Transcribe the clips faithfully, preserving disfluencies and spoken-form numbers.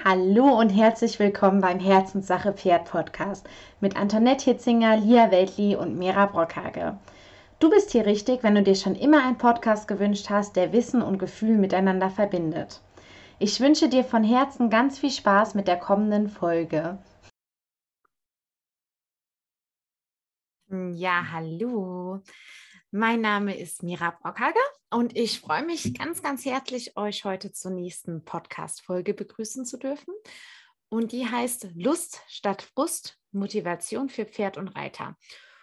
Hallo und herzlich willkommen beim Herzenssache Pferd Podcast mit Antoinette Hitzinger, Lia Weltli und Mira Brockhage. Du bist hier richtig, wenn du dir schon immer einen Podcast gewünscht hast, der Wissen und Gefühl miteinander verbindet. Ich wünsche dir von Herzen ganz viel Spaß mit der kommenden Folge. Ja, hallo. Mein Name ist Mira Brockhage und ich freue mich ganz, ganz herzlich, euch heute zur nächsten Podcast-Folge begrüßen zu dürfen. Und die heißt Lust statt Frust, Motivation für Pferd und Reiter.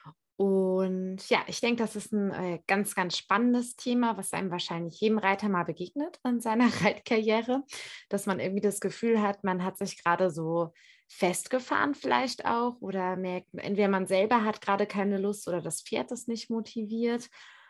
Und ja, ich denke, das ist ein äh, ganz, ganz spannendes Thema, was einem wahrscheinlich jedem Reiter mal begegnet in seiner Reitkarriere, dass man irgendwie das Gefühl hat, man hat sich gerade so festgefahren vielleicht auch oder merkt, entweder man selber hat gerade keine Lust oder das Pferd ist nicht motiviert.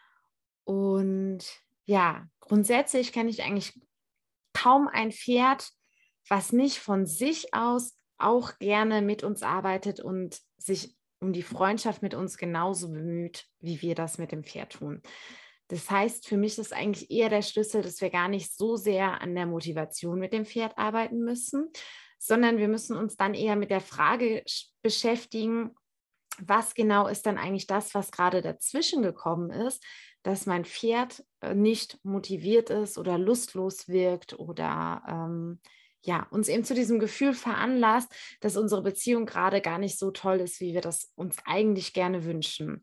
Und ja, grundsätzlich kenne ich eigentlich kaum ein Pferd, was nicht von sich aus auch gerne mit uns arbeitet und sich um die Freundschaft mit uns genauso bemüht, wie wir das mit dem Pferd tun. Das heißt, für mich ist eigentlich eher der Schlüssel, dass wir gar nicht so sehr an der Motivation mit dem Pferd arbeiten müssen, sondern wir müssen uns dann eher mit der Frage beschäftigen, was genau ist dann eigentlich das, was gerade dazwischen gekommen ist, dass mein Pferd nicht motiviert ist oder lustlos wirkt oder ähm, ja, uns eben zu diesem Gefühl veranlasst, dass unsere Beziehung gerade gar nicht so toll ist, wie wir das uns eigentlich gerne wünschen.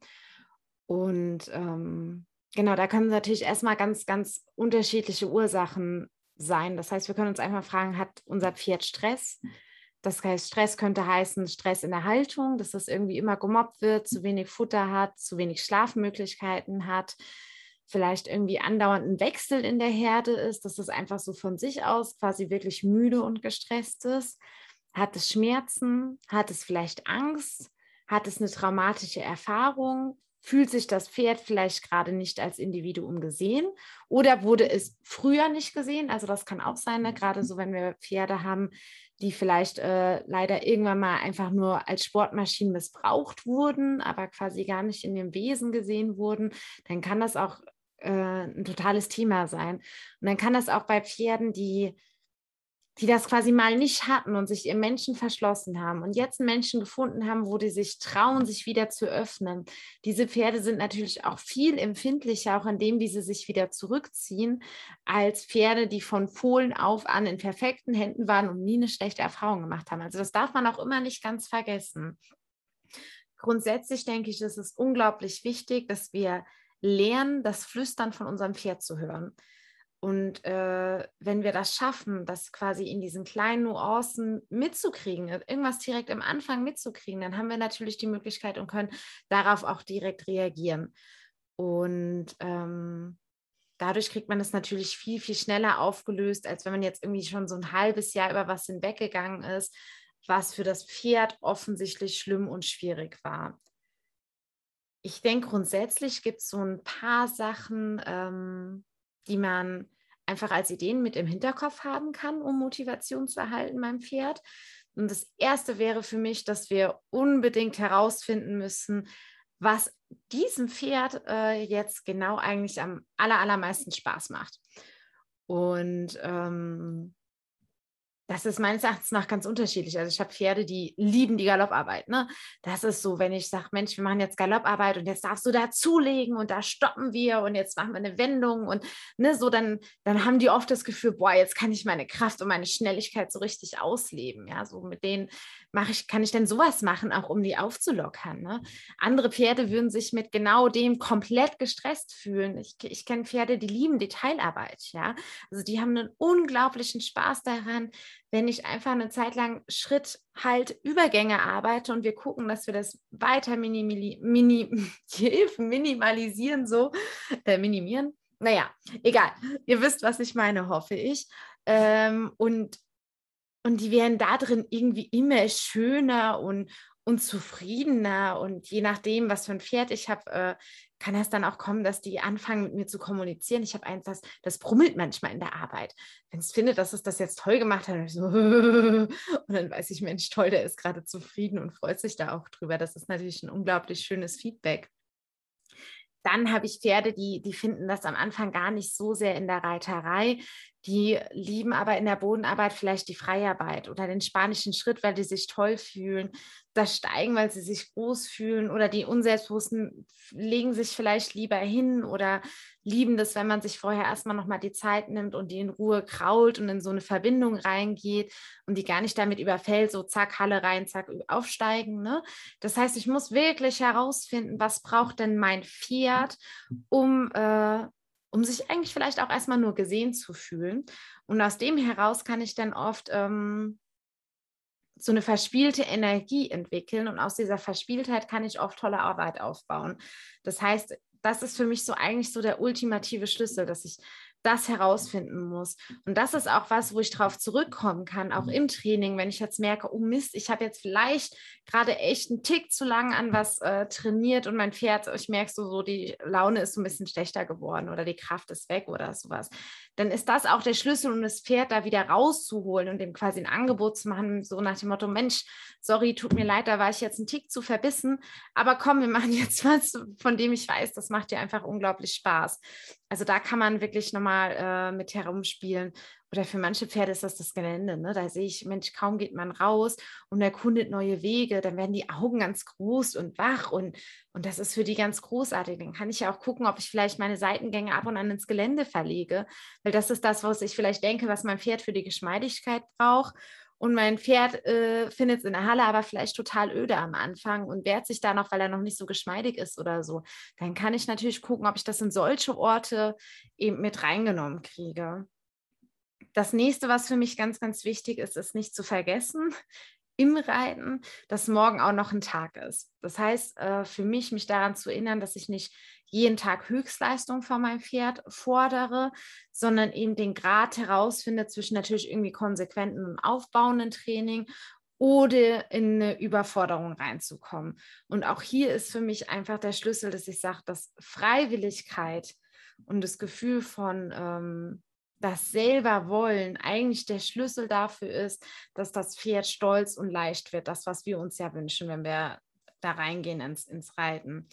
Und ähm, genau, da können natürlich erstmal ganz, ganz unterschiedliche Ursachen sein. Das heißt, wir können uns einfach fragen, hat unser Pferd Stress? Das heißt, Stress könnte heißen Stress in der Haltung, dass das irgendwie immer gemobbt wird, zu wenig Futter hat, zu wenig Schlafmöglichkeiten hat, vielleicht irgendwie andauernd ein Wechsel in der Herde ist, dass es einfach so von sich aus quasi wirklich müde und gestresst ist. Hat es Schmerzen? Hat es vielleicht Angst? Hat es eine traumatische Erfahrung? Fühlt sich das Pferd vielleicht gerade nicht als Individuum gesehen oder wurde es früher nicht gesehen? Also das kann auch sein, ne? Gerade so, wenn wir Pferde haben, die vielleicht äh, leider irgendwann mal einfach nur als Sportmaschinen missbraucht wurden, aber quasi gar nicht in dem Wesen gesehen wurden, dann kann das auch äh, ein totales Thema sein. Und dann kann das auch bei Pferden, die die das quasi mal nicht hatten und sich ihrem Menschen verschlossen haben und jetzt einen Menschen gefunden haben, wo die sich trauen, sich wieder zu öffnen. Diese Pferde sind natürlich auch viel empfindlicher, auch an dem, wie sie sich wieder zurückziehen, als Pferde, die von Fohlen auf an in perfekten Händen waren und nie eine schlechte Erfahrung gemacht haben. Also das darf man auch immer nicht ganz vergessen. Grundsätzlich denke ich, ist es unglaublich wichtig, dass wir lernen, das Flüstern von unserem Pferd zu hören. Und äh, wenn wir das schaffen, das quasi in diesen kleinen Nuancen mitzukriegen, irgendwas direkt am Anfang mitzukriegen, dann haben wir natürlich die Möglichkeit und können darauf auch direkt reagieren. Und ähm, dadurch kriegt man es natürlich viel, viel schneller aufgelöst, als wenn man jetzt irgendwie schon so ein halbes Jahr über was hinweggegangen ist, was für das Pferd offensichtlich schlimm und schwierig war. Ich denke, grundsätzlich gibt es so ein paar Sachen, ähm, die man einfach als Ideen mit im Hinterkopf haben kann, um Motivation zu erhalten beim Pferd. Und das Erste wäre für mich, dass wir unbedingt herausfinden müssen, was diesem Pferd äh, jetzt genau eigentlich am aller, allermeisten Spaß macht. Und ähm, das ist meines Erachtens nach ganz unterschiedlich. Also ich habe Pferde, die lieben die Galopparbeit. Ne? Das ist so, wenn ich sage, Mensch, wir machen jetzt Galopparbeit und jetzt darfst du da zulegen und da stoppen wir und jetzt machen wir eine Wendung und ne, so, dann, dann haben die oft das Gefühl, boah, jetzt kann ich meine Kraft und meine Schnelligkeit so richtig ausleben. Ja, so mit denen mache ich, kann ich denn sowas machen, auch um die aufzulockern. Ne? Andere Pferde würden sich mit genau dem komplett gestresst fühlen. Ich, ich kenne Pferde, die lieben Detailarbeit. Ja, also die haben einen unglaublichen Spaß daran, wenn ich einfach eine Zeit lang Schritt, Halt, Übergänge arbeite und wir gucken, dass wir das weiter minimali mini minimalisieren, so, äh, minimieren. Naja, egal. Ihr wisst, was ich meine, hoffe ich. Ähm, und, und die werden da drin irgendwie immer schöner und, und zufriedener. Und je nachdem, was für ein Pferd ich habe, äh, kann das dann auch kommen, dass die anfangen, mit mir zu kommunizieren. Ich habe eins, das, das brummelt manchmal in der Arbeit. Wenn es findet, dass es das jetzt toll gemacht hat, dann so und dann weiß ich, Mensch, toll, der ist gerade zufrieden und freut sich da auch drüber. Das ist natürlich ein unglaublich schönes Feedback. Dann habe ich Pferde, die, die finden das am Anfang gar nicht so sehr in der Reiterei. Die lieben aber in der Bodenarbeit vielleicht die Freiarbeit oder den spanischen Schritt, weil die sich toll fühlen. Das Steigen, weil sie sich groß fühlen, oder die Unselbstbewussten legen sich vielleicht lieber hin oder lieben das, wenn man sich vorher erstmal nochmal die Zeit nimmt und die in Ruhe krault und in so eine Verbindung reingeht und die gar nicht damit überfällt, so zack, Halle rein, zack, aufsteigen. Ne? Das heißt, ich muss wirklich herausfinden, was braucht denn mein Pferd, um äh, um sich eigentlich vielleicht auch erstmal nur gesehen zu fühlen. Und aus dem heraus kann ich dann oft ähm, so eine verspielte Energie entwickeln, und aus dieser Verspieltheit kann ich oft tolle Arbeit aufbauen. Das heißt, das ist für mich so eigentlich so der ultimative Schlüssel, dass ich das herausfinden muss. Und das ist auch was, wo ich drauf zurückkommen kann, auch im Training, wenn ich jetzt merke, oh Mist, ich habe jetzt vielleicht gerade echt einen Tick zu lang an was äh, trainiert und mein Pferd, ich merke so, so, die Laune ist so ein bisschen schlechter geworden oder die Kraft ist weg oder sowas. Dann ist das auch der Schlüssel, um das Pferd da wieder rauszuholen und dem quasi ein Angebot zu machen, so nach dem Motto, Mensch, sorry, tut mir leid, da war ich jetzt einen Tick zu verbissen, aber komm, wir machen jetzt was, von dem ich weiß, das macht dir einfach unglaublich Spaß. Also da kann man wirklich nochmal äh, mit herumspielen. Oder für manche Pferde ist das das Gelände. Ne? Da sehe ich, Mensch, kaum geht man raus und erkundet neue Wege, dann werden die Augen ganz groß und wach und, und das ist für die ganz großartig. Dann kann ich ja auch gucken, ob ich vielleicht meine Seitengänge ab und an ins Gelände verlege, weil das ist das, was ich vielleicht denke, was mein Pferd für die Geschmeidigkeit braucht. Und mein Pferd äh, findet es in der Halle aber vielleicht total öde am Anfang und wehrt sich da noch, weil er noch nicht so geschmeidig ist oder so. Dann kann ich natürlich gucken, ob ich das in solche Orte eben mit reingenommen kriege. Das nächste, was für mich ganz, ganz wichtig ist, ist nicht zu vergessen im Reiten, dass morgen auch noch ein Tag ist. Das heißt, äh, für mich, mich daran zu erinnern, dass ich nicht jeden Tag Höchstleistung von meinem Pferd fordere, sondern eben den Grad herausfinde zwischen natürlich irgendwie konsequenten und aufbauenden Training oder in eine Überforderung reinzukommen. Und auch hier ist für mich einfach der Schlüssel, dass ich sage, dass Freiwilligkeit und das Gefühl von ähm, das selber wollen eigentlich der Schlüssel dafür ist, dass das Pferd stolz und leicht wird. Das, was wir uns ja wünschen, wenn wir da reingehen ins, ins Reiten.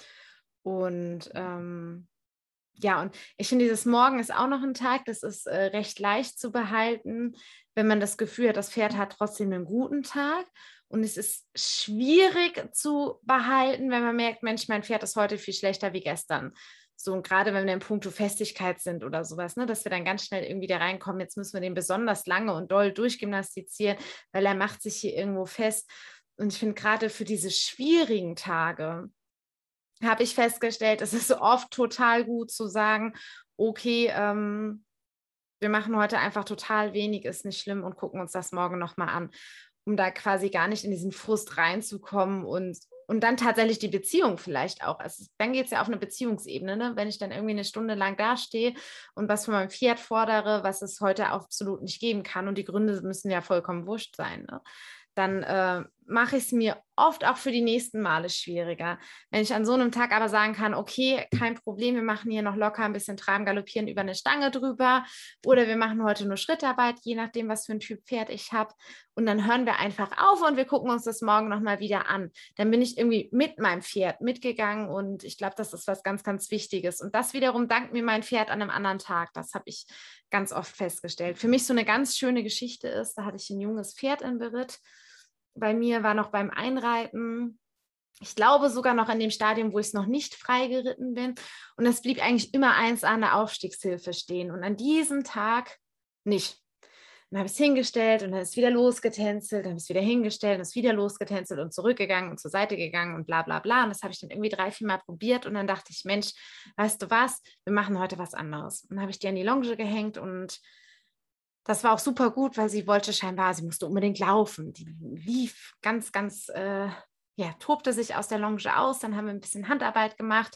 Und ähm, ja, und ich finde, dieses Morgen ist auch noch ein Tag, das ist äh, recht leicht zu behalten, wenn man das Gefühl hat, das Pferd hat trotzdem einen guten Tag. Und es ist schwierig zu behalten, wenn man merkt, Mensch, mein Pferd ist heute viel schlechter wie gestern. So, und gerade wenn wir in puncto Festigkeit sind oder sowas, ne, dass wir dann ganz schnell irgendwie da reinkommen, jetzt müssen wir den besonders lange und doll durchgymnastizieren, weil er macht sich hier irgendwo fest. Und ich finde, gerade für diese schwierigen Tage habe ich festgestellt, es ist oft total gut zu sagen, okay, ähm, wir machen heute einfach total wenig, ist nicht schlimm und gucken uns das morgen nochmal an, um da quasi gar nicht in diesen Frust reinzukommen und, und dann tatsächlich die Beziehung vielleicht auch. Also dann geht es ja auf eine Beziehungsebene, ne? Wenn ich dann irgendwie eine Stunde lang dastehe und was von meinem Pferd fordere, was es heute absolut nicht geben kann und die Gründe müssen ja vollkommen wurscht sein, ne? Dann äh, mache ich es mir oft auch für die nächsten Male schwieriger. Wenn ich an so einem Tag aber sagen kann, okay, kein Problem, wir machen hier noch locker ein bisschen Treiben, Galoppieren über eine Stange drüber oder wir machen heute nur Schrittarbeit, je nachdem, was für ein Typ Pferd ich habe. Und dann hören wir einfach auf und wir gucken uns das morgen nochmal wieder an. Dann bin ich irgendwie mit meinem Pferd mitgegangen und ich glaube, das ist was ganz, ganz Wichtiges. Und das wiederum dankt mir mein Pferd an einem anderen Tag. Das habe ich ganz oft festgestellt. Für mich so eine ganz schöne Geschichte ist, da hatte ich ein junges Pferd in Beritt. Bei mir war noch beim Einreiten, ich glaube sogar noch in dem Stadium, wo ich es noch nicht frei geritten bin. Und es blieb eigentlich immer eins an der Aufstiegshilfe stehen. Und an diesem Tag nicht. Dann habe ich es hingestellt und dann ist es wieder losgetänzelt, dann habe ich es wieder hingestellt und ist wieder losgetänzelt und zurückgegangen und zur Seite gegangen und bla bla bla. Und das habe ich dann irgendwie drei, vier Mal probiert und dann dachte ich, Mensch, weißt du was, wir machen heute was anderes. Und dann habe ich die an die Longe gehängt und das war auch super gut, weil sie wollte scheinbar, sie musste unbedingt laufen. Die lief ganz, ganz, äh, ja, tobte sich aus der Longe aus. Dann haben wir ein bisschen Handarbeit gemacht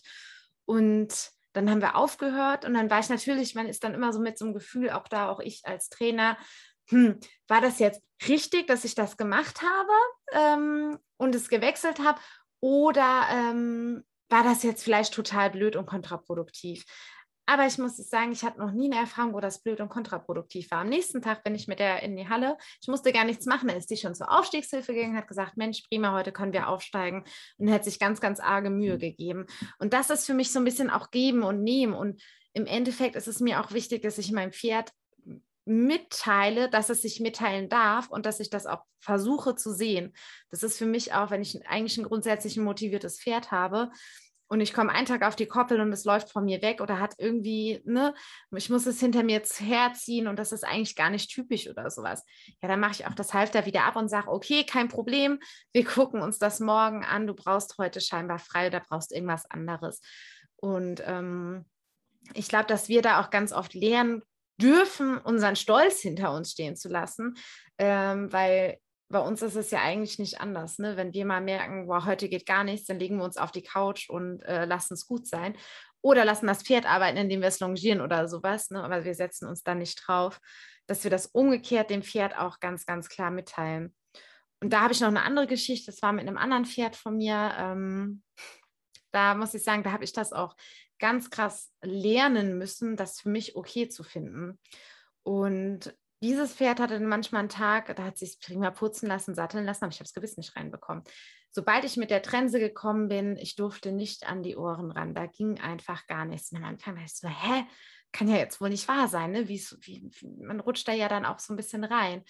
und dann haben wir aufgehört. Und dann war ich natürlich, man ist dann immer so mit so einem Gefühl, auch da, auch ich als Trainer, hm, war das jetzt richtig, dass ich das gemacht habe ähm, und es gewechselt habe? Oder ähm, war das jetzt vielleicht total blöd und kontraproduktiv? Aber ich muss sagen, ich hatte noch nie eine Erfahrung, wo das blöd und kontraproduktiv war. Am nächsten Tag bin ich mit der in die Halle. Ich musste gar nichts machen. Da ist die schon zur Aufstiegshilfe gegangen, hat gesagt, Mensch, prima, heute können wir aufsteigen. Und hat sich ganz, ganz arge Mühe gegeben. Und das ist für mich so ein bisschen auch geben und nehmen. Und im Endeffekt ist es mir auch wichtig, dass ich meinem Pferd mitteile, dass es sich mitteilen darf und dass ich das auch versuche zu sehen. Das ist für mich auch, wenn ich eigentlich ein grundsätzlich motiviertes Pferd habe und ich komme einen Tag auf die Koppel und es läuft von mir weg oder hat irgendwie, ne, ich muss es hinter mir jetzt herziehen und das ist eigentlich gar nicht typisch oder sowas. Ja, dann mache ich auch das Halfter wieder ab und sage, okay, kein Problem, wir gucken uns das morgen an, du brauchst heute scheinbar frei oder brauchst irgendwas anderes. Und ähm, ich glaube, dass wir da auch ganz oft lernen dürfen, unseren Stolz hinter uns stehen zu lassen, ähm, weil bei uns ist es ja eigentlich nicht anders. Ne? Wenn wir mal merken, wow, heute geht gar nichts, dann legen wir uns auf die Couch und äh, lassen es gut sein. Oder lassen das Pferd arbeiten, indem wir es longieren oder sowas. Ne? Aber wir setzen uns da nicht drauf, dass wir das umgekehrt dem Pferd auch ganz, ganz klar mitteilen. Und da habe ich noch eine andere Geschichte. Das war mit einem anderen Pferd von mir. Ähm, da muss ich sagen, da habe ich das auch ganz krass lernen müssen, das für mich okay zu finden. Und dieses Pferd hatte dann manchmal einen Tag, da hat sich prima putzen lassen, satteln lassen, aber ich habe das Gewiss nicht reinbekommen. Sobald ich mit der Trense gekommen bin, ich durfte nicht an die Ohren ran, da ging einfach gar nichts. Und am Anfang war ich so, hä, kann ja jetzt wohl nicht wahr sein, ne? Wie, wie, man rutscht da ja dann auch so ein bisschen rein.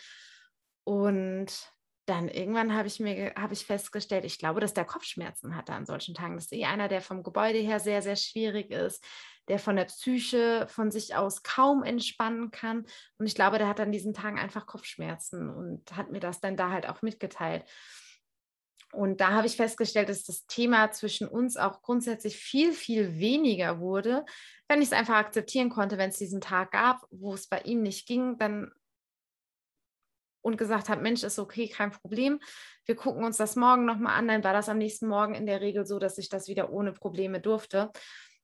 Und dann irgendwann habe ich mir habe ich festgestellt, ich glaube, dass der Kopfschmerzen hatte an solchen Tagen. Das ist eh einer, der vom Gebäude her sehr, sehr schwierig ist, der von der Psyche von sich aus kaum entspannen kann. Und ich glaube, der hat an diesen Tagen einfach Kopfschmerzen und hat mir das dann da halt auch mitgeteilt. Und da habe ich festgestellt, dass das Thema zwischen uns auch grundsätzlich viel, viel weniger wurde, wenn ich es einfach akzeptieren konnte, wenn es diesen Tag gab, wo es bei ihm nicht ging, dann und gesagt habe, Mensch, ist okay, kein Problem. Wir gucken uns das morgen nochmal an. Dann war das am nächsten Morgen in der Regel so, dass ich das wieder ohne Probleme durfte.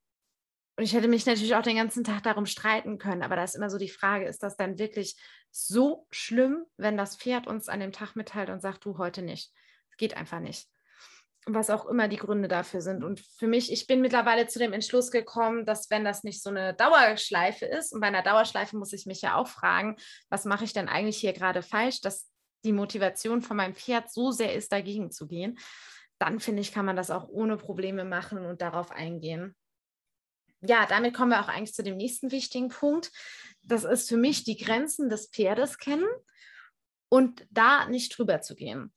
Und ich hätte mich natürlich auch den ganzen Tag darum streiten können. Aber da ist immer so die Frage, ist das dann wirklich so schlimm, wenn das Pferd uns an dem Tag mitteilt und sagt, du, heute nicht. Es geht einfach nicht. Was auch immer die Gründe dafür sind. Und für mich, ich bin mittlerweile zu dem Entschluss gekommen, dass wenn das nicht so eine Dauerschleife ist, und bei einer Dauerschleife muss ich mich ja auch fragen, was mache ich denn eigentlich hier gerade falsch, dass die Motivation von meinem Pferd so sehr ist, dagegen zu gehen, dann finde ich, kann man das auch ohne Probleme machen und darauf eingehen. Ja, damit kommen wir auch eigentlich zu dem nächsten wichtigen Punkt. Das ist für mich die Grenzen des Pferdes kennen und da nicht drüber zu gehen.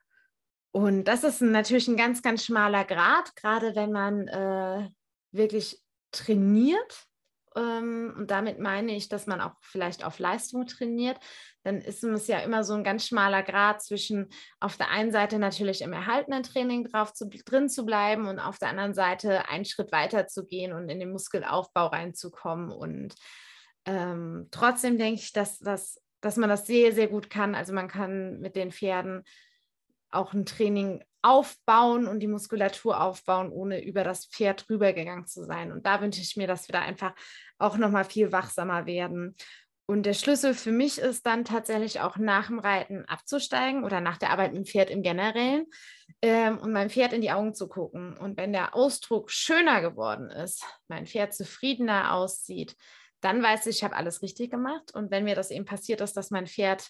Und das ist natürlich ein ganz, ganz schmaler Grat, gerade wenn man äh, wirklich trainiert. Ähm, und damit meine ich, dass man auch vielleicht auf Leistung trainiert. Dann ist es ja immer so ein ganz schmaler Grat zwischen auf der einen Seite natürlich im erhaltenen Training drauf zu, drin zu bleiben und auf der anderen Seite einen Schritt weiter zu gehen und in den Muskelaufbau reinzukommen. Und ähm, trotzdem denke ich, dass, dass, dass man das sehr, sehr gut kann. Also man kann mit den Pferden auch ein Training aufbauen und die Muskulatur aufbauen, ohne über das Pferd rübergegangen zu sein. Und da wünsche ich mir, dass wir da einfach auch nochmal viel wachsamer werden. Und der Schlüssel für mich ist dann tatsächlich auch nach dem Reiten abzusteigen oder nach der Arbeit mit dem Pferd im Generellen ähm, und meinem Pferd in die Augen zu gucken. Und wenn der Ausdruck schöner geworden ist, mein Pferd zufriedener aussieht, dann weiß ich, ich habe alles richtig gemacht. Und wenn mir das eben passiert ist, dass mein Pferd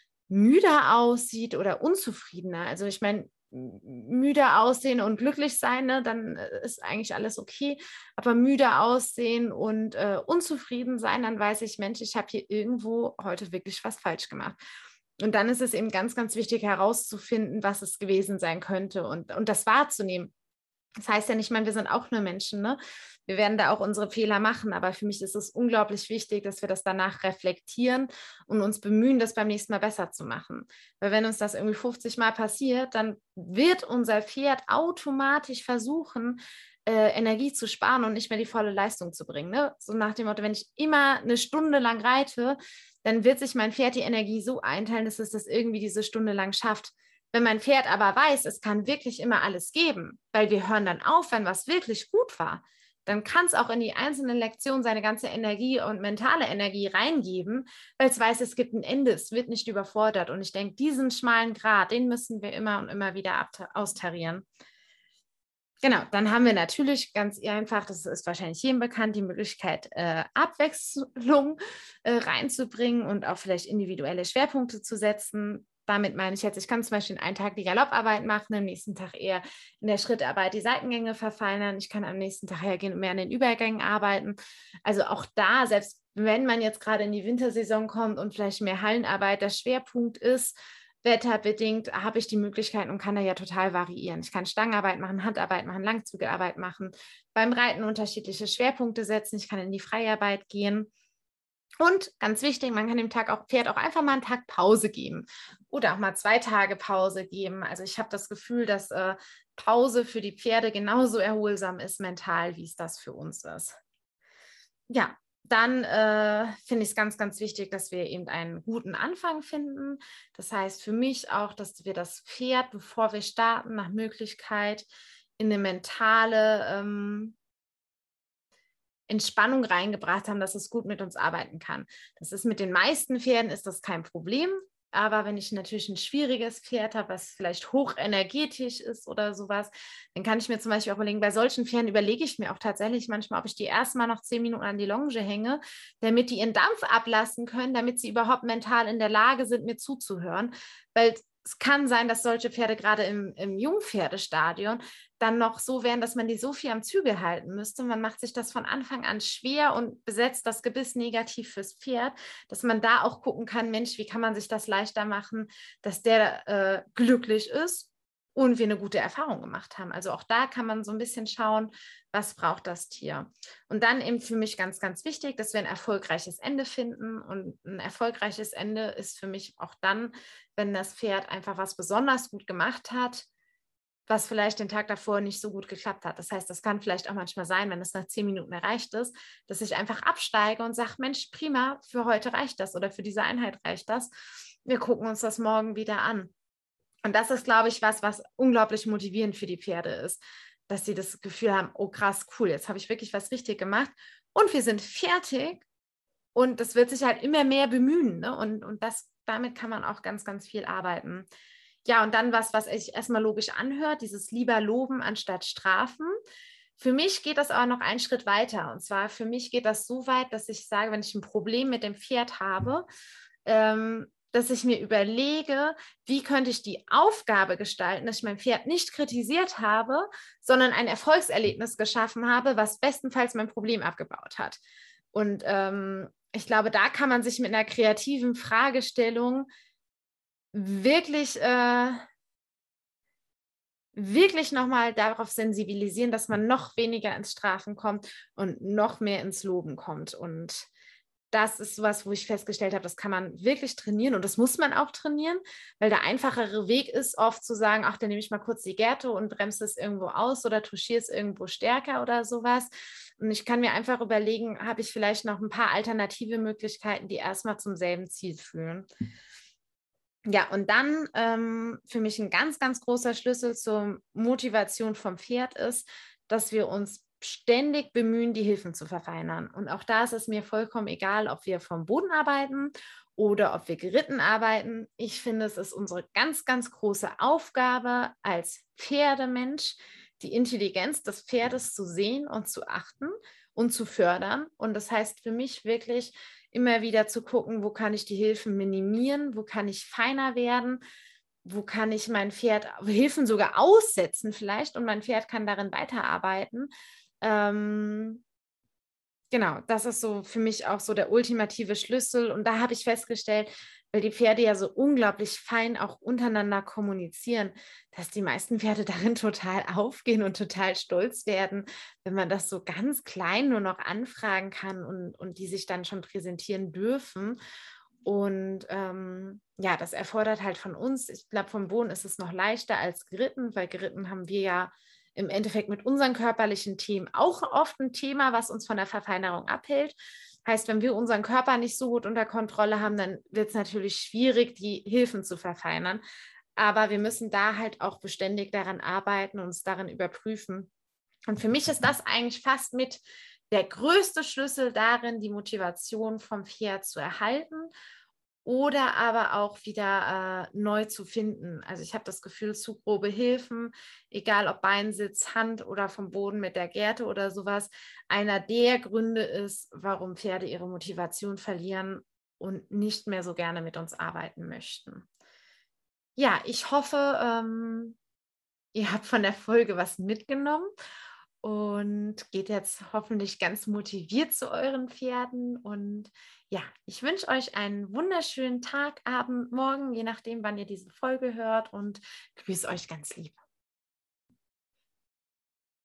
müder aussieht oder unzufriedener. Also ich meine, müde aussehen und glücklich sein, ne, dann ist eigentlich alles okay. Aber müde aussehen und äh, unzufrieden sein, dann weiß ich, Mensch, ich habe hier irgendwo heute wirklich was falsch gemacht. Und dann ist es eben ganz, ganz wichtig herauszufinden, was es gewesen sein könnte und, und das wahrzunehmen. Das heißt ja nicht, ich meine, wir sind auch nur Menschen, ne? Wir werden da auch unsere Fehler machen, aber für mich ist es unglaublich wichtig, dass wir das danach reflektieren und uns bemühen, das beim nächsten Mal besser zu machen. Weil wenn uns das irgendwie fünfzig Mal passiert, dann wird unser Pferd automatisch versuchen, äh, Energie zu sparen und nicht mehr die volle Leistung zu bringen. Ne? So nach dem Motto, wenn ich immer eine Stunde lang reite, dann wird sich mein Pferd die Energie so einteilen, dass es das irgendwie diese Stunde lang schafft. Wenn mein Pferd aber weiß, es kann wirklich immer alles geben, weil wir hören dann auf, wenn was wirklich gut war, dann kann es auch in die einzelnen Lektionen seine ganze Energie und mentale Energie reingeben, weil es weiß, es gibt ein Ende, es wird nicht überfordert. Und ich denke, diesen schmalen Grat, den müssen wir immer und immer wieder austarieren. Genau, dann haben wir natürlich ganz einfach, das ist wahrscheinlich jedem bekannt, die Möglichkeit, äh, Abwechslung äh, reinzubringen und auch vielleicht individuelle Schwerpunkte zu setzen. Damit meine ich jetzt, ich kann zum Beispiel einen Tag die Galopparbeit machen, am nächsten Tag eher in der Schrittarbeit die Seitengänge verfeinern. Ich kann am nächsten Tag hergehen und mehr an den Übergängen arbeiten. Also auch da, selbst wenn man jetzt gerade in die Wintersaison kommt und vielleicht mehr Hallenarbeit der Schwerpunkt ist, wetterbedingt, habe ich die Möglichkeiten und kann da ja total variieren. Ich kann Stangenarbeit machen, Handarbeit machen, Langzügearbeit machen, beim Reiten unterschiedliche Schwerpunkte setzen, ich kann in die Freiarbeit gehen. Und ganz wichtig, man kann dem Tag auch, Pferd auch einfach mal einen Tag Pause geben oder auch mal zwei Tage Pause geben. Also ich habe das Gefühl, dass äh, Pause für die Pferde genauso erholsam ist mental, wie es das für uns ist. Ja, dann äh, finde ich es ganz, ganz wichtig, dass wir eben einen guten Anfang finden. Das heißt für mich auch, dass wir das Pferd, bevor wir starten, nach Möglichkeit in eine mentale ähm, Entspannung reingebracht haben, dass es gut mit uns arbeiten kann. Das ist mit den meisten Pferden ist das kein Problem. Aber wenn ich natürlich ein schwieriges Pferd habe, was vielleicht hochenergetisch ist oder sowas, dann kann ich mir zum Beispiel auch überlegen, bei solchen Pferden überlege ich mir auch tatsächlich manchmal, ob ich die erstmal noch zehn Minuten an die Longe hänge, damit die ihren Dampf ablassen können, damit sie überhaupt mental in der Lage sind, mir zuzuhören. Weil es kann sein, dass solche Pferde gerade im, im Jungpferdestadion dann noch so wären, dass man die so viel am Zügel halten müsste. Man macht sich das von Anfang an schwer und besetzt das Gebiss negativ fürs Pferd, dass man da auch gucken kann, Mensch, wie kann man sich das leichter machen, dass der äh, glücklich ist und wir eine gute Erfahrung gemacht haben. Also auch da kann man so ein bisschen schauen, was braucht das Tier. Und dann eben für mich ganz, ganz wichtig, dass wir ein erfolgreiches Ende finden. Und ein erfolgreiches Ende ist für mich auch dann, wenn das Pferd einfach was besonders gut gemacht hat, was vielleicht den Tag davor nicht so gut geklappt hat. Das heißt, das kann vielleicht auch manchmal sein, wenn es nach zehn Minuten erreicht ist, dass ich einfach absteige und sage, Mensch, prima, für heute reicht das oder für diese Einheit reicht das. Wir gucken uns das morgen wieder an. Und das ist, glaube ich, was, was unglaublich motivierend für die Pferde ist, dass sie das Gefühl haben, oh krass, cool, jetzt habe ich wirklich was richtig gemacht und wir sind fertig und das wird sich halt immer mehr bemühen. Ne? Und, und das, damit kann man auch ganz, ganz viel arbeiten. Ja, und dann was, was sich erstmal logisch anhört, dieses lieber loben anstatt strafen. Für mich geht das aber noch einen Schritt weiter. Und zwar für mich geht das so weit, dass ich sage, wenn ich ein Problem mit dem Pferd habe, ähm, dass ich mir überlege, wie könnte ich die Aufgabe gestalten, dass ich mein Pferd nicht kritisiert habe, sondern ein Erfolgserlebnis geschaffen habe, was bestenfalls mein Problem abgebaut hat. Und ähm, ich glaube, da kann man sich mit einer kreativen Fragestellung wirklich, äh, wirklich nochmal darauf sensibilisieren, dass man noch weniger ins Strafen kommt und noch mehr ins Loben kommt. Und das ist was, wo ich festgestellt habe, das kann man wirklich trainieren und das muss man auch trainieren, weil der einfachere Weg ist, oft zu sagen, ach, dann nehme ich mal kurz die Gerte und bremse es irgendwo aus oder touchiere es irgendwo stärker oder sowas. Und ich kann mir einfach überlegen, habe ich vielleicht noch ein paar alternative Möglichkeiten, die erstmal zum selben Ziel führen. Ja, und dann ähm, für mich ein ganz, ganz großer Schlüssel zur Motivation vom Pferd ist, dass wir uns ständig bemühen, die Hilfen zu verfeinern. Und auch da ist es mir vollkommen egal, ob wir vom Boden arbeiten oder ob wir geritten arbeiten. Ich finde, es ist unsere ganz, ganz große Aufgabe als Pferdemensch, die Intelligenz des Pferdes zu sehen und zu achten und zu fördern. Und das heißt für mich wirklich, immer wieder zu gucken, wo kann ich die Hilfen minimieren, wo kann ich feiner werden, wo kann ich mein Pferd Hilfen sogar aussetzen vielleicht und mein Pferd kann darin weiterarbeiten. Ähm, genau, das ist so für mich auch so der ultimative Schlüssel und da habe ich festgestellt, weil die Pferde ja so unglaublich fein auch untereinander kommunizieren, dass die meisten Pferde darin total aufgehen und total stolz werden, wenn man das so ganz klein nur noch anfragen kann und, und die sich dann schon präsentieren dürfen. Und ähm, ja, das erfordert halt von uns, ich glaube, vom Boden ist es noch leichter als geritten, weil geritten haben wir ja im Endeffekt mit unseren körperlichen Themen auch oft ein Thema, was uns von der Verfeinerung abhält. Heißt, wenn wir unseren Körper nicht so gut unter Kontrolle haben, dann wird es natürlich schwierig, die Hilfen zu verfeinern. Aber wir müssen da halt auch beständig daran arbeiten und uns darin überprüfen. Und für mich ist das eigentlich fast mit der größte Schlüssel darin, die Motivation vom Pferd zu erhalten oder aber auch wieder äh, neu zu finden. Also ich habe das Gefühl, zu grobe Hilfen, egal ob Beinsitz, Hand oder vom Boden mit der Gerte oder sowas, einer der Gründe ist, warum Pferde ihre Motivation verlieren und nicht mehr so gerne mit uns arbeiten möchten. Ja, ich hoffe, ähm, ihr habt von der Folge was mitgenommen. und geht jetzt hoffentlich ganz motiviert zu euren Pferden. Und ja, ich wünsche euch einen wunderschönen Tag, Abend, Morgen, je nachdem, wann ihr diese Folge hört, und grüße euch ganz lieb.